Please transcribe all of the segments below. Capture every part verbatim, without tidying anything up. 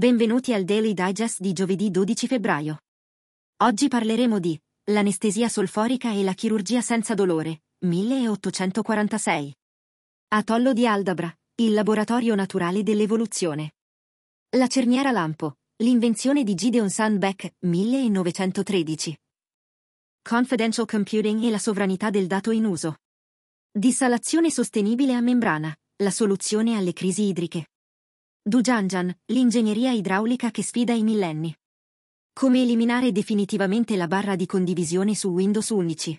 Benvenuti al Daily Digest di giovedì dodici febbraio. Oggi parleremo di l'anestesia solforica e la chirurgia senza dolore, milleottocentoquarantasei. Atollo di Aldabra, il laboratorio naturale dell'evoluzione. La cerniera lampo, l'invenzione di Gideon Sandbeck, millenovecentotredici. Confidential computing e la sovranità del dato in uso. Dissalazione sostenibile a membrana, la soluzione alle crisi idriche. Dujanjan, l'ingegneria idraulica che sfida i millenni. Come eliminare definitivamente la barra di condivisione su Windows undici.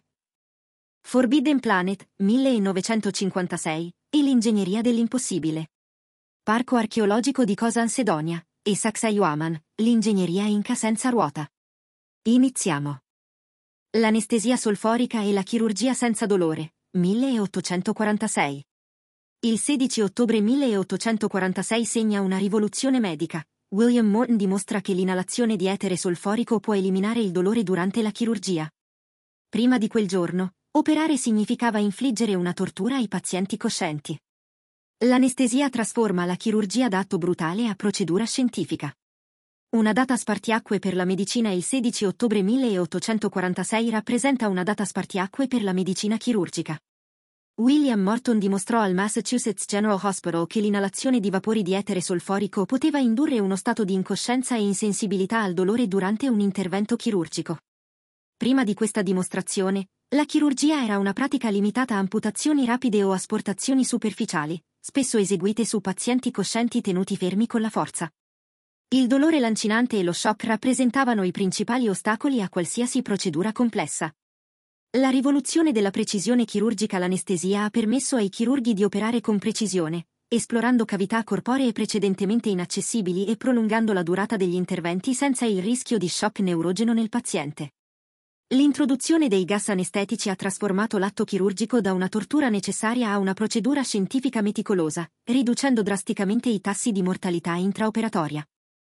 Forbidden Planet, millenovecentocinquantasei, e l'ingegneria dell'impossibile. Parco archeologico di Kosan Sedonia, e Sacsayhuaman, l'ingegneria inca senza ruota. Iniziamo. L'anestesia solforica e la chirurgia senza dolore, milleottocentoquarantasei. Il sedici ottobre milleottocentoquarantasei segna una rivoluzione medica. William Morton dimostra che l'inalazione di etere solforico può eliminare il dolore durante la chirurgia. Prima di quel giorno, operare significava infliggere una tortura ai pazienti coscienti. L'anestesia trasforma la chirurgia da atto brutale a procedura scientifica. Una data spartiacque per la medicina. Il sedici ottobre milleottocentoquarantasei rappresenta una data spartiacque per la medicina chirurgica. William Morton dimostrò al Massachusetts General Hospital che l'inalazione di vapori di etere solforico poteva indurre uno stato di incoscienza e insensibilità al dolore durante un intervento chirurgico. Prima di questa dimostrazione, la chirurgia era una pratica limitata a amputazioni rapide o asportazioni superficiali, spesso eseguite su pazienti coscienti tenuti fermi con la forza. Il dolore lancinante e lo shock rappresentavano i principali ostacoli a qualsiasi procedura complessa. La rivoluzione della precisione chirurgica. L'anestesia ha permesso ai chirurghi di operare con precisione, esplorando cavità corporee precedentemente inaccessibili e prolungando la durata degli interventi senza il rischio di shock neurogeno nel paziente. L'introduzione dei gas anestetici ha trasformato l'atto chirurgico da una tortura necessaria a una procedura scientifica meticolosa, riducendo drasticamente i tassi di mortalità intraoperatoria.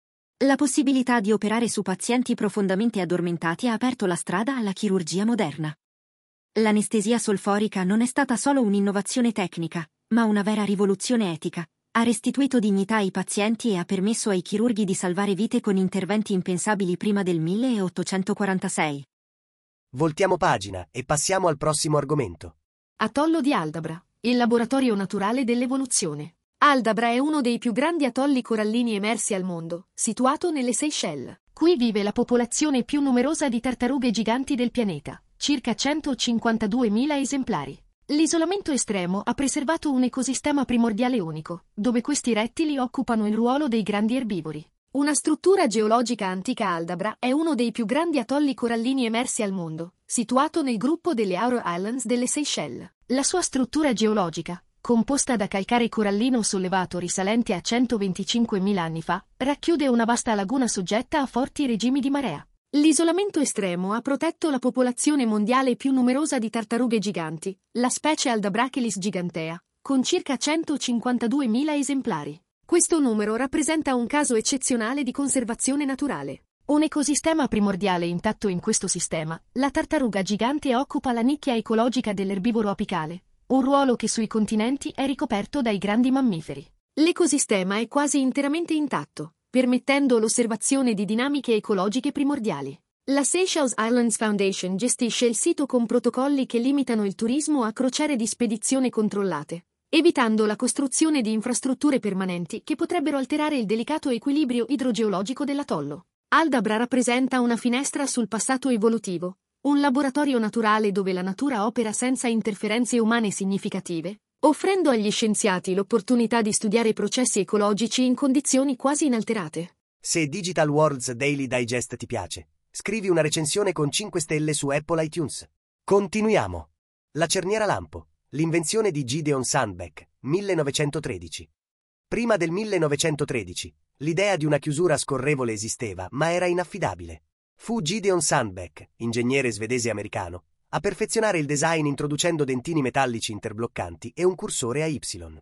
La possibilità di operare su pazienti profondamente addormentati ha aperto la strada alla chirurgia moderna. L'anestesia solforica non è stata solo un'innovazione tecnica, ma una vera rivoluzione etica. Ha restituito dignità ai pazienti e ha permesso ai chirurghi di salvare vite con interventi impensabili prima del milleottocentoquarantasei. Voltiamo pagina e passiamo al prossimo argomento. Atollo di Aldabra, il laboratorio naturale dell'evoluzione. Aldabra è uno dei più grandi atolli corallini emersi al mondo, situato nelle Seychelles. Qui vive la popolazione più numerosa di tartarughe giganti del pianeta, circa centocinquantaduemila esemplari. L'isolamento estremo ha preservato un ecosistema primordiale unico, dove questi rettili occupano il ruolo dei grandi erbivori. Una struttura geologica antica. Aldabra è uno dei più grandi atolli corallini emersi al mondo, situato nel gruppo delle Auro Islands delle Seychelles. La sua struttura geologica, composta da calcare corallino sollevato risalente a centoventicinquemila anni fa, racchiude una vasta laguna soggetta a forti regimi di marea. L'isolamento estremo ha protetto la popolazione mondiale più numerosa di tartarughe giganti, la specie Aldabrachelis gigantea, con circa centocinquantaduemila esemplari. Questo numero rappresenta un caso eccezionale di conservazione naturale. Un ecosistema primordiale intatto. In questo sistema, la tartaruga gigante occupa la nicchia ecologica dell'erbivoro apicale, un ruolo che sui continenti è ricoperto dai grandi mammiferi. L'ecosistema è quasi interamente intatto, permettendo l'osservazione di dinamiche ecologiche primordiali. La Seychelles Islands Foundation gestisce il sito con protocolli che limitano il turismo a crociere di spedizione controllate, evitando la costruzione di infrastrutture permanenti che potrebbero alterare il delicato equilibrio idrogeologico dell'atollo. Aldabra rappresenta una finestra sul passato evolutivo, un laboratorio naturale dove la natura opera senza interferenze umane significative, offrendo agli scienziati l'opportunità di studiare processi ecologici in condizioni quasi inalterate. Se Digital World's Daily Digest ti piace, scrivi una recensione con cinque stelle su Apple iTunes. Continuiamo. La cerniera lampo, l'invenzione di Gideon Sandbeck, millenovecentotredici. Prima del millenovecentotredici, l'idea di una chiusura scorrevole esisteva, ma era inaffidabile. Fu Gideon Sandbeck, ingegnere svedese-americano, a perfezionare il design introducendo dentini metallici interbloccanti e un cursore a Y.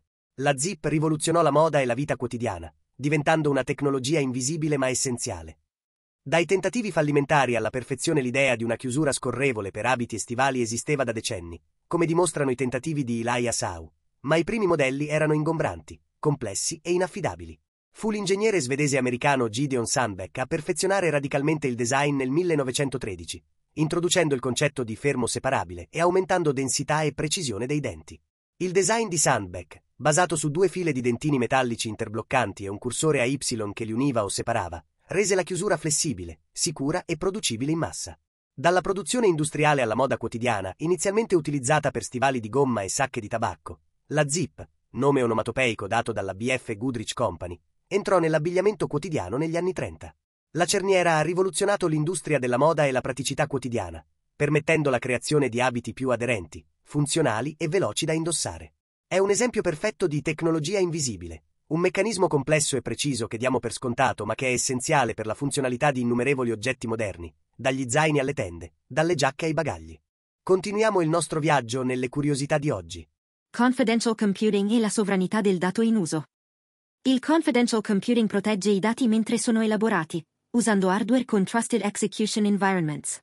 La zip rivoluzionò la moda e la vita quotidiana, diventando una tecnologia invisibile ma essenziale. Dai tentativi fallimentari alla perfezione, l'idea di una chiusura scorrevole per abiti e stivali esisteva da decenni, come dimostrano i tentativi di Elijah Saw, ma i primi modelli erano ingombranti, complessi e inaffidabili. Fu l'ingegnere svedese-americano Gideon Sandbeck a perfezionare radicalmente il design nel millenovecentotredici, introducendo il concetto di fermo separabile e aumentando densità e precisione dei denti. Il design di Sandbeck, basato su due file di dentini metallici interbloccanti e un cursore a Y che li univa o separava, rese la chiusura flessibile, sicura e producibile in massa. Dalla produzione industriale alla moda quotidiana, inizialmente utilizzata per stivali di gomma e sacche di tabacco, la Zip, nome onomatopeico dato dalla B F Goodrich Company, entrò nell'abbigliamento quotidiano negli anni trenta. La cerniera ha rivoluzionato l'industria della moda e la praticità quotidiana, permettendo la creazione di abiti più aderenti, funzionali e veloci da indossare. È un esempio perfetto di tecnologia invisibile, un meccanismo complesso e preciso che diamo per scontato ma che è essenziale per la funzionalità di innumerevoli oggetti moderni, dagli zaini alle tende, dalle giacche ai bagagli. Continuiamo il nostro viaggio nelle curiosità di oggi. Confidential computing e la sovranità del dato in uso. Il confidential computing protegge i dati mentre sono elaborati, usando hardware con Trusted Execution Environments.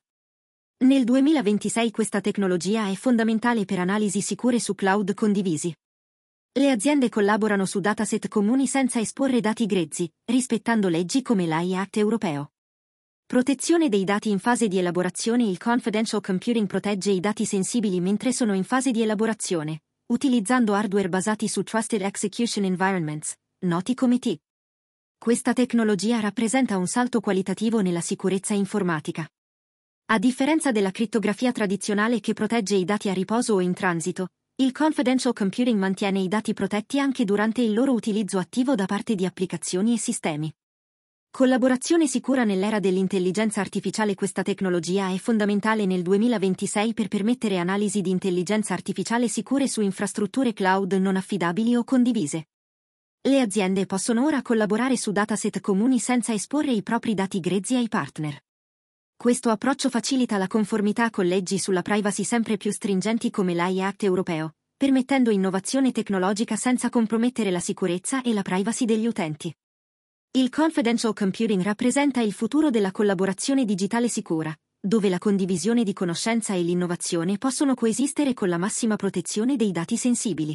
Nel duemilaventisei questa tecnologia è fondamentale per analisi sicure su cloud condivisi. Le aziende collaborano su dataset comuni senza esporre dati grezzi, rispettando leggi come l'A I Act europeo. Protezione dei dati in fase di elaborazione. Il confidential computing protegge i dati sensibili mentre sono in fase di elaborazione, utilizzando hardware basati su Trusted Execution Environments, noti come T. Questa tecnologia rappresenta un salto qualitativo nella sicurezza informatica. A differenza della crittografia tradizionale che protegge i dati a riposo o in transito, il confidential computing mantiene i dati protetti anche durante il loro utilizzo attivo da parte di applicazioni e sistemi. Collaborazione sicura nell'era dell'intelligenza artificiale. Questa tecnologia è fondamentale nel duemilaventisei per permettere analisi di intelligenza artificiale sicure su infrastrutture cloud non affidabili o condivise. Le aziende possono ora collaborare su dataset comuni senza esporre i propri dati grezzi ai partner. Questo approccio facilita la conformità con leggi sulla privacy sempre più stringenti come l'A I Act europeo, permettendo innovazione tecnologica senza compromettere la sicurezza e la privacy degli utenti. Il confidential computing rappresenta il futuro della collaborazione digitale sicura, dove la condivisione di conoscenza e l'innovazione possono coesistere con la massima protezione dei dati sensibili.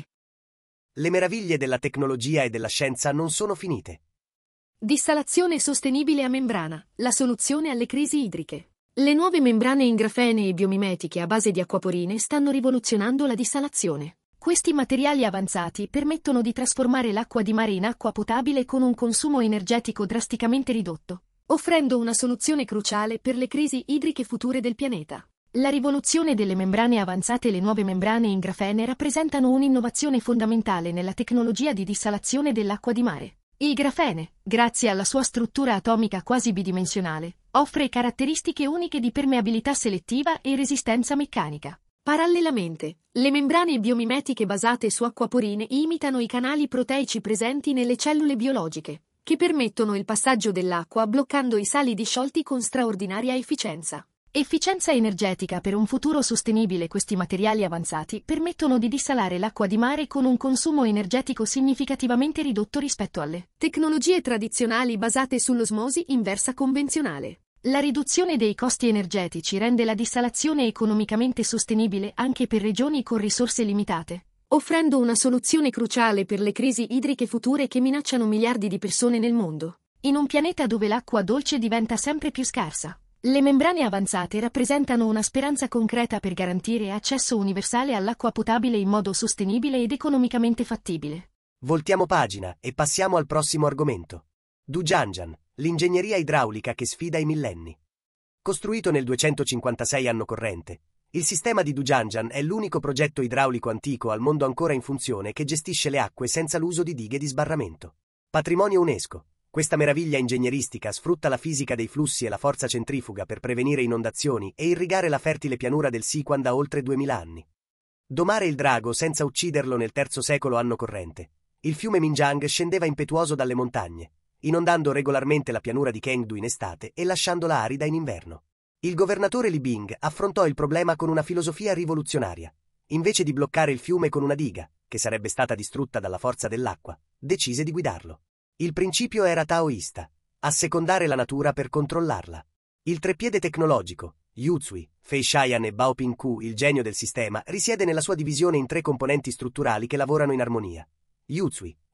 Le meraviglie della tecnologia e della scienza non sono finite. Dissalazione sostenibile a membrana, la soluzione alle crisi idriche. Le nuove membrane in grafene e biomimetiche a base di acquaporine stanno rivoluzionando la dissalazione. Questi materiali avanzati permettono di trasformare l'acqua di mare in acqua potabile con un consumo energetico drasticamente ridotto, offrendo una soluzione cruciale per le crisi idriche future del pianeta. La rivoluzione delle membrane avanzate. Le nuove membrane in grafene rappresentano un'innovazione fondamentale nella tecnologia di dissalazione dell'acqua di mare. Il grafene, grazie alla sua struttura atomica quasi bidimensionale, offre caratteristiche uniche di permeabilità selettiva e resistenza meccanica. Parallelamente, le membrane biomimetiche basate su acquaporine imitano i canali proteici presenti nelle cellule biologiche, che permettono il passaggio dell'acqua bloccando i sali disciolti con straordinaria efficienza. Efficienza energetica per un futuro sostenibile. Questi materiali avanzati permettono di dissalare l'acqua di mare con un consumo energetico significativamente ridotto rispetto alle tecnologie tradizionali basate sull'osmosi inversa convenzionale. La riduzione dei costi energetici rende la dissalazione economicamente sostenibile anche per regioni con risorse limitate, offrendo una soluzione cruciale per le crisi idriche future che minacciano miliardi di persone nel mondo, in un pianeta dove l'acqua dolce diventa sempre più scarsa. Le membrane avanzate rappresentano una speranza concreta per garantire accesso universale all'acqua potabile in modo sostenibile ed economicamente fattibile. Voltiamo pagina e passiamo al prossimo argomento. Dujanjan, l'ingegneria idraulica che sfida i millenni. Costruito nel duecentocinquantasei anno corrente, il sistema di Dujanjan è l'unico progetto idraulico antico al mondo ancora in funzione che gestisce le acque senza l'uso di dighe di sbarramento. Patrimonio UNESCO. Questa meraviglia ingegneristica sfrutta la fisica dei flussi e la forza centrifuga per prevenire inondazioni e irrigare la fertile pianura del Siquan da oltre duemila anni. Domare il drago senza ucciderlo nel terzo secolo anno corrente. Il fiume Minjiang scendeva impetuoso dalle montagne, inondando regolarmente la pianura di Chengdu in estate e lasciandola arida in inverno. Il governatore Li Bing affrontò il problema con una filosofia rivoluzionaria. Invece di bloccare il fiume con una diga, che sarebbe stata distrutta dalla forza dell'acqua, decise di guidarlo. Il principio era taoista: assecondare la natura per controllarla. Il treppiede tecnologico, Yuzui, Fei Shaiyan e Bao Pingku, il genio del sistema, risiede nella sua divisione in tre componenti strutturali che lavorano in armonia. Yuzui,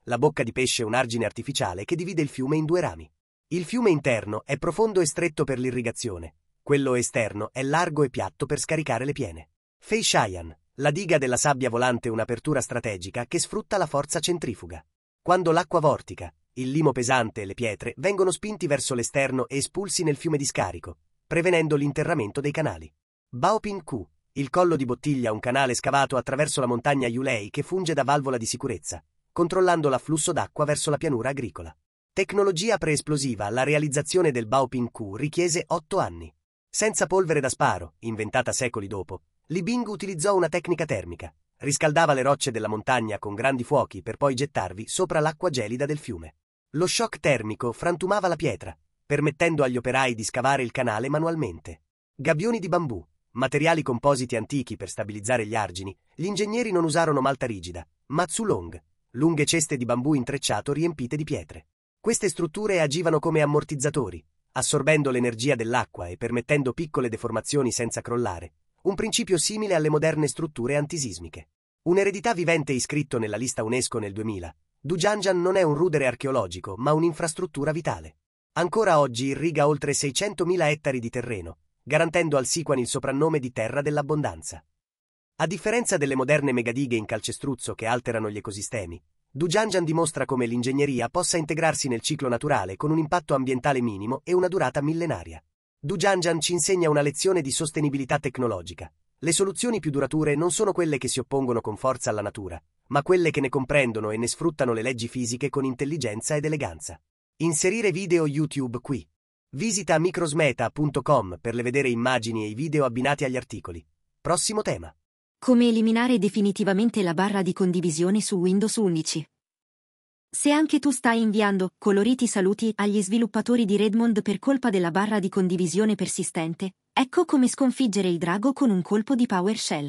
La bocca di pesce è un argine artificiale che divide il fiume in due rami. Il fiume interno è profondo e stretto per l'irrigazione. Quello esterno è largo e piatto per scaricare le piene. Feishayan, la diga della sabbia volante, è un'apertura strategica che sfrutta la forza centrifuga. Quando l'acqua vortica, il limo pesante e le pietre vengono spinti verso l'esterno e espulsi nel fiume di scarico, prevenendo l'interramento dei canali. Baopin Q, il collo di bottiglia, un canale scavato attraverso la montagna Yulei che funge da valvola di sicurezza, controllando l'afflusso d'acqua verso la pianura agricola. Tecnologia preesplosiva. La realizzazione del Baopin Q richiese otto anni. Senza polvere da sparo, inventata secoli dopo, Li Bing utilizzò una tecnica termica. Riscaldava le rocce della montagna con grandi fuochi per poi gettarvi sopra l'acqua gelida del fiume. Lo shock termico frantumava la pietra, permettendo agli operai di scavare il canale manualmente. Gabbioni di bambù, materiali compositi antichi per stabilizzare gli argini, gli ingegneri non usarono malta rigida, ma Zulong, lunghe ceste di bambù intrecciato riempite di pietre. Queste strutture agivano come ammortizzatori, assorbendo l'energia dell'acqua e permettendo piccole deformazioni senza crollare, un principio simile alle moderne strutture antisismiche. Un'eredità vivente iscritto nella lista UNESCO nel duemila, Dujanjan non è un rudere archeologico, ma un'infrastruttura vitale. Ancora oggi irriga oltre seicentomila ettari di terreno, garantendo al Sichuan il soprannome di terra dell'abbondanza. A differenza delle moderne megadighe in calcestruzzo che alterano gli ecosistemi, Dujanjan dimostra come l'ingegneria possa integrarsi nel ciclo naturale con un impatto ambientale minimo e una durata millenaria. Dujanjan ci insegna una lezione di sostenibilità tecnologica. Le soluzioni più durature non sono quelle che si oppongono con forza alla natura, ma quelle che ne comprendono e ne sfruttano le leggi fisiche con intelligenza ed eleganza. Inserire video YouTube qui. Visita microsmeta punto com per le vedere immagini e i video abbinati agli articoli. Prossimo tema. Come eliminare definitivamente la barra di condivisione su Windows undici. Se anche tu stai inviando coloriti saluti agli sviluppatori di Redmond per colpa della barra di condivisione persistente, ecco come sconfiggere il drago con un colpo di PowerShell.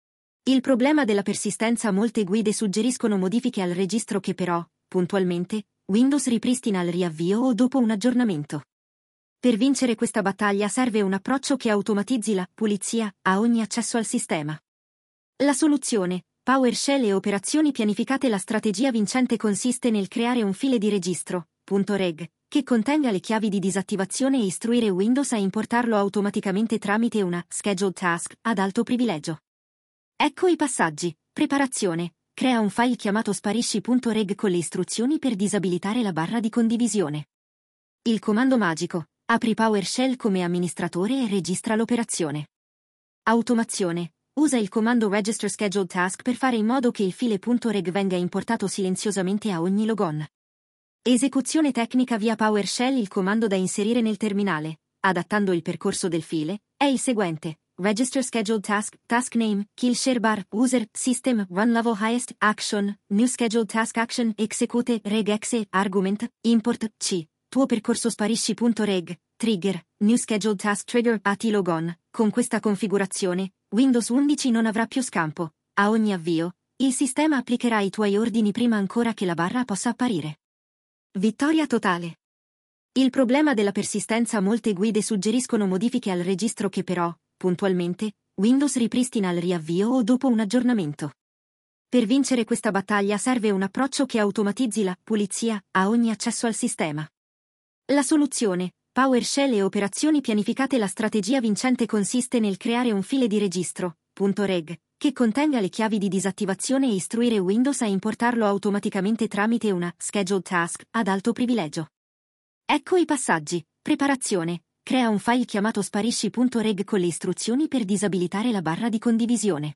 Il problema della persistenza: molte guide suggeriscono modifiche al registro che però, puntualmente, Windows ripristina al riavvio o dopo un aggiornamento. Per vincere questa battaglia serve un approccio che automatizzi la pulizia a ogni accesso al sistema. La soluzione: PowerShell e operazioni pianificate. La strategia vincente consiste nel creare un file di registro, .reg, che contenga le chiavi di disattivazione e istruire Windows a importarlo automaticamente tramite una scheduled task ad alto privilegio. Ecco i passaggi. Preparazione: crea un file chiamato sparisci.reg con le istruzioni per disabilitare la barra di condivisione. Il comando magico: apri PowerShell come amministratore e registra l'operazione. Automazione: usa il comando register scheduled task per fare in modo che il file.reg venga importato silenziosamente a ogni logon. Esecuzione tecnica via PowerShell. Il comando da inserire nel terminale, adattando il percorso del file, è il seguente: register scheduled task, task name, kill share bar, user, system, run level highest, action, new scheduled task action, execute, reg exe, argument, import, c, tuo percorso sparisci.reg, trigger, new scheduled task trigger, ati logon. Con questa configurazione, Windows undici non avrà più scampo. A ogni avvio, il sistema applicherà i tuoi ordini prima ancora che la barra possa apparire. Vittoria totale. Il problema della persistenza: molte guide suggeriscono modifiche al registro che però, puntualmente, Windows ripristina al riavvio o dopo un aggiornamento. Per vincere questa battaglia serve un approccio che automatizzi la pulizia a ogni accesso al sistema. La soluzione: PowerShell e operazioni pianificate. La strategia vincente consiste nel creare un file di registro, .reg, che contenga le chiavi di disattivazione e istruire Windows a importarlo automaticamente tramite una scheduled task ad alto privilegio. Ecco i passaggi. Preparazione: crea un file chiamato sparisci.reg con le istruzioni per disabilitare la barra di condivisione.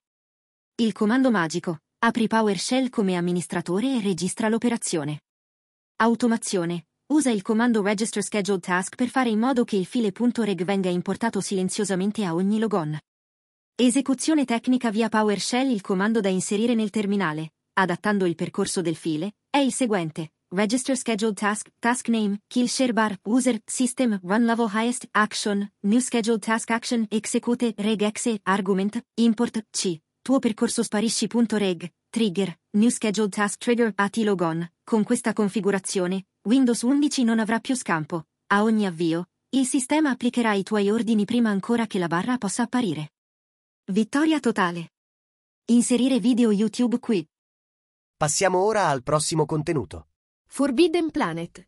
Il comando magico: apri PowerShell come amministratore e registra l'operazione. Automazione: usa il comando register scheduled task per fare in modo che il file.reg venga importato silenziosamente a ogni logon. Esecuzione tecnica via PowerShell. Il comando da inserire nel terminale, adattando il percorso del file, è il seguente: register scheduled task, task name, kill share bar, user, system, run level highest, action, new scheduled task action, execute, reg exe, argument, import, c, tuo percorso sparisci.reg, trigger, new scheduled task trigger, ati logon. Con questa configurazione, Windows undici non avrà più scampo. A ogni avvio, il sistema applicherà i tuoi ordini prima ancora che la barra possa apparire. Vittoria totale. Inserire video YouTube qui. Passiamo ora al prossimo contenuto. Forbidden Planet,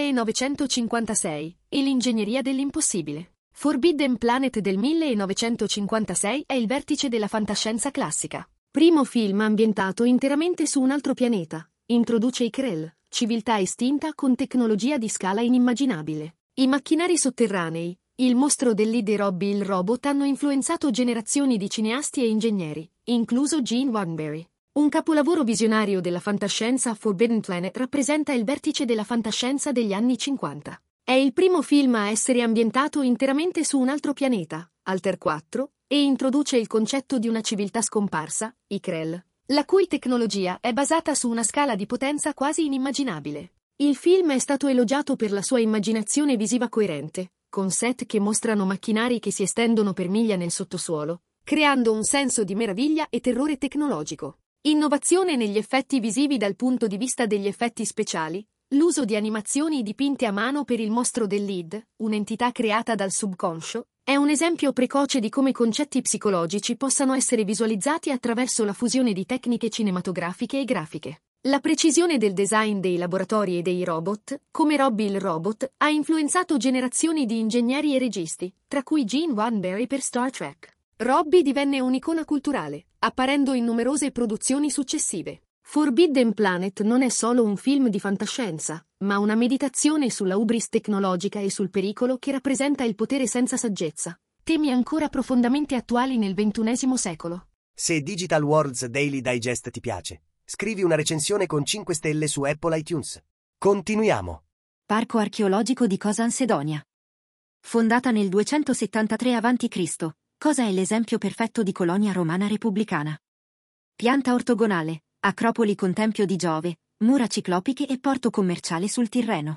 millenovecentocinquantasei, e l'ingegneria dell'impossibile. Forbidden Planet del millenovecentocinquantasei è il vertice della fantascienza classica. Primo film ambientato interamente su un altro pianeta. Introduce i Krell, civiltà estinta con tecnologia di scala inimmaginabile. I macchinari sotterranei, il mostro del lead e Robbie il robot hanno influenzato generazioni di cineasti e ingegneri, incluso Gene Roddenberry. Un capolavoro visionario della fantascienza, Forbidden Planet rappresenta il vertice della fantascienza degli anni cinquanta. È il primo film a essere ambientato interamente su un altro pianeta, Alter quattro, e introduce il concetto di una civiltà scomparsa, i Krell, la cui tecnologia è basata su una scala di potenza quasi inimmaginabile. Il film è stato elogiato per la sua immaginazione visiva coerente, con set che mostrano macchinari che si estendono per miglia nel sottosuolo, creando un senso di meraviglia e terrore tecnologico. Innovazione negli effetti visivi dal punto di vista degli effetti speciali, l'uso di animazioni dipinte a mano per il mostro del lead, un'entità creata dal subconscio, è un esempio precoce di come concetti psicologici possano essere visualizzati attraverso la fusione di tecniche cinematografiche e grafiche. La precisione del design dei laboratori e dei robot, come Robbie il robot, ha influenzato generazioni di ingegneri e registi, tra cui Gene Roddenberry per Star Trek. Robbie divenne un'icona culturale, apparendo in numerose produzioni successive. Forbidden Planet non è solo un film di fantascienza, ma una meditazione sulla hubris tecnologica e sul pericolo che rappresenta il potere senza saggezza, temi ancora profondamente attuali nel ventunesimo secolo. Se Digital Worlds Daily Digest ti piace, scrivi una recensione con cinque stelle su Apple iTunes. Continuiamo. Parco archeologico di Cosa Ansedonia. Fondata nel duecentosettantatré avanti Cristo, Cosa è l'esempio perfetto di colonia romana repubblicana. Pianta ortogonale, acropoli con tempio di Giove, mura ciclopiche e porto commerciale sul Tirreno.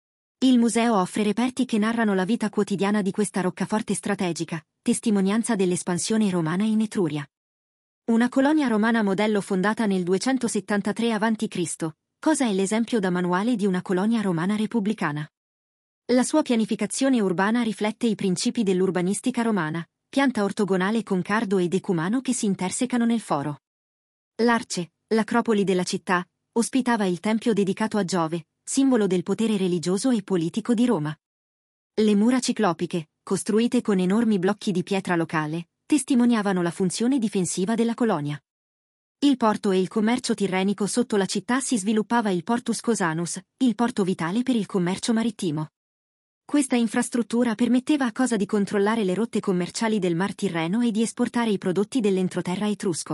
Il museo offre reperti che narrano la vita quotidiana di questa roccaforte strategica, testimonianza dell'espansione romana in Etruria. Una colonia romana modello fondata nel duecentosettantatré avanti Cristo, Cosa è l'esempio da manuale di una colonia romana repubblicana. La sua pianificazione urbana riflette i principi dell'urbanistica romana, pianta ortogonale con cardo e decumano che si intersecano nel foro. L'Arce, l'acropoli della città, ospitava il tempio dedicato a Giove, simbolo del potere religioso e politico di Roma. Le mura ciclopiche, costruite con enormi blocchi di pietra locale, testimoniavano la funzione difensiva della colonia. Il porto e il commercio tirrenico sotto la città si sviluppava il Portus Cosanus, il porto vitale per il commercio marittimo. Questa infrastruttura permetteva a Cosa di controllare le rotte commerciali del Mar Tirreno e di esportare i prodotti dell'entroterra etrusco.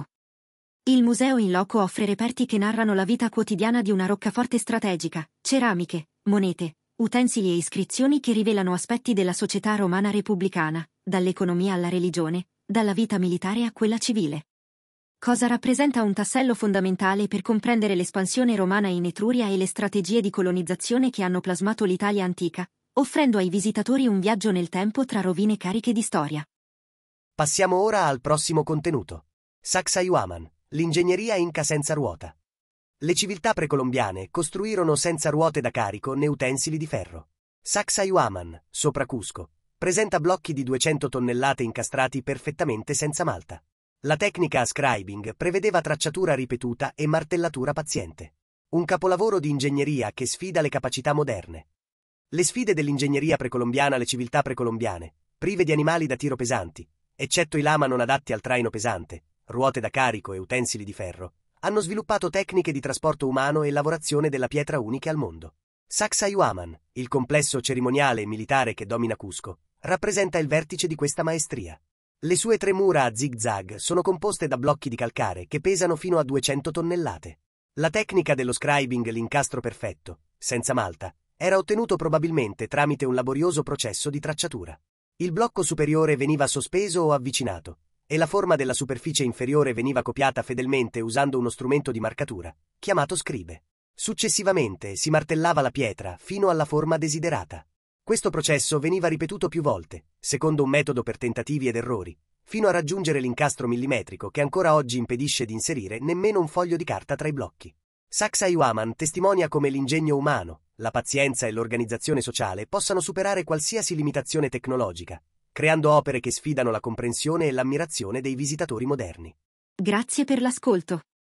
Il museo in loco offre reperti che narrano la vita quotidiana di una roccaforte strategica, ceramiche, monete, utensili e iscrizioni che rivelano aspetti della società romana repubblicana, dall'economia alla religione, dalla vita militare a quella civile. Cosa rappresenta un tassello fondamentale per comprendere l'espansione romana in Etruria e le strategie di colonizzazione che hanno plasmato l'Italia antica, offrendo ai visitatori un viaggio nel tempo tra rovine cariche di storia. Passiamo ora al prossimo contenuto. Sacsayhuaman, l'ingegneria inca senza ruota. Le civiltà precolombiane costruirono senza ruote da carico né utensili di ferro. Sacsayhuaman, sopra Cusco, presenta blocchi di duecento tonnellate incastrati perfettamente senza malta. La tecnica scribing prevedeva tracciatura ripetuta e martellatura paziente. Un capolavoro di ingegneria che sfida le capacità moderne. Le sfide dell'ingegneria precolombiana. Le civiltà precolombiane, prive di animali da tiro pesanti, eccetto i lama non adatti al traino pesante, ruote da carico e utensili di ferro, hanno sviluppato tecniche di trasporto umano e lavorazione della pietra uniche al mondo. Sacsayhuaman, il complesso cerimoniale e militare che domina Cusco, rappresenta il vertice di questa maestria. Le sue tre mura a zig-zag sono composte da blocchi di calcare che pesano fino a duecento tonnellate. La tecnica dello scribing, l'incastro perfetto, senza malta, era ottenuto probabilmente tramite un laborioso processo di tracciatura. Il blocco superiore veniva sospeso o avvicinato, e la forma della superficie inferiore veniva copiata fedelmente usando uno strumento di marcatura, chiamato scribe. Successivamente si martellava la pietra fino alla forma desiderata. Questo processo veniva ripetuto più volte, secondo un metodo per tentativi ed errori, fino a raggiungere l'incastro millimetrico che ancora oggi impedisce di inserire nemmeno un foglio di carta tra i blocchi. Sacsayhuaman testimonia come l'ingegno umano, la pazienza e l'organizzazione sociale possano superare qualsiasi limitazione tecnologica, creando opere che sfidano la comprensione e l'ammirazione dei visitatori moderni. Grazie per l'ascolto.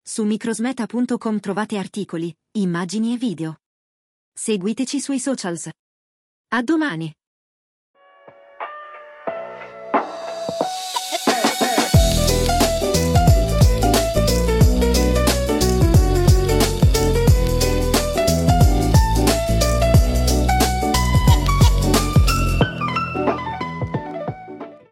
Su microsmeta punto com trovate articoli, immagini e video. Seguiteci sui socials. A domani!